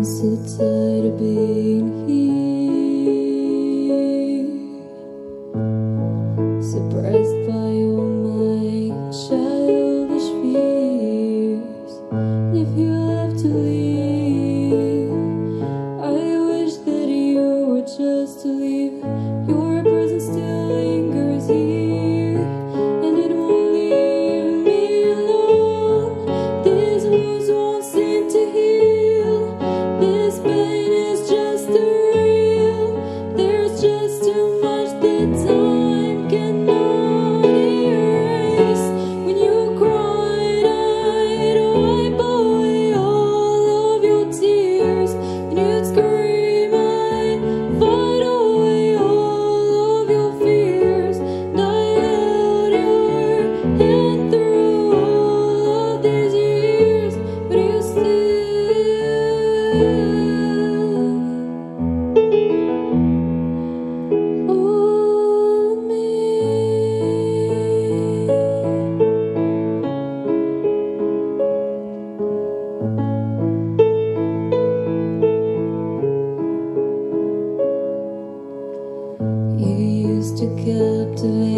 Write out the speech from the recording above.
so tired of being here, surprised by all my childish fears. If you have to leave, I wish that you were just to leave. Your presence still lingers here, and it won't leave me alone. These wounds won't seem to heal. This pain is just too real. There's just too much that time cannot erase. When you cried, I'd wipe away all of your tears. When you'd scream, I'd fight away all of your fears. And I held your hand through all of these years, but you still hold me. You used to captivate